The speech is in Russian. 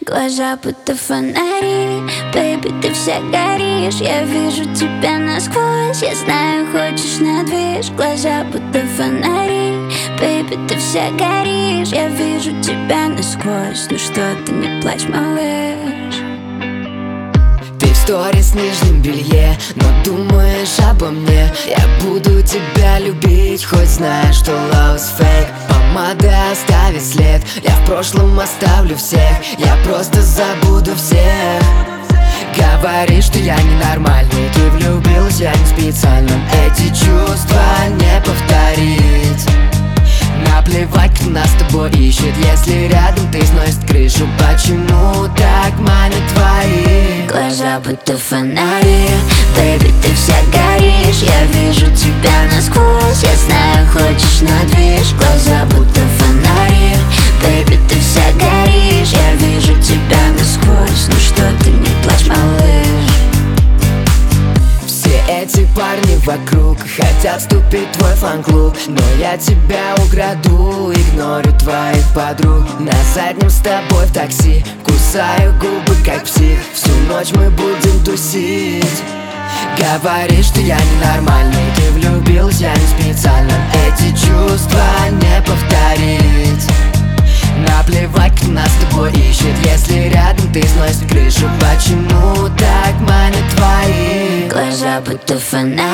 Глаза будто фонари, бэйби, ты вся горишь. Я вижу тебя насквозь, я знаю, хочешь на движ. Глаза будто фонари, бэйби, ты вся горишь. Я вижу тебя насквозь, ну что ты, не плачь, малыш. Ты в сторис в нижнем белье, но думаешь обо мне. Я буду тебя любить, хоть знаешь, что love is fake. Помада оставит след, я в прошлом оставлю всех. Я просто забуду всех. Говоришь, что я ненормальный, ты влюбилась, я не специально. Эти чувства не повторить. Наплевать, кто нас с тобой ищет, если рядом ты сносит крышу. Почему так манят твои глаза будто фонари, бэйби, ты вся горишь. Я вижу тебя насквозь, я знаю, хочешь на движ. Глаза будто фонари, бэйби, ты вся горишь. Я вижу тебя насквозь, ну что ты, не плачь, малыш. Все эти парни вокруг хотят вступить в твой фан-клуб, но я тебя украду, игнорю твоих подруг. На заднем с тобой в такси, кусаю губы как псих. Всю ночь мы будем тусить. Говоришь, что я ненормальный, ты влюбилась, я не специально. Эти чувства не повторить. Наплевать, кто нас с тобой ищет, если рядом ты сносит крышу. Почему так манят твои глаза будто фонари?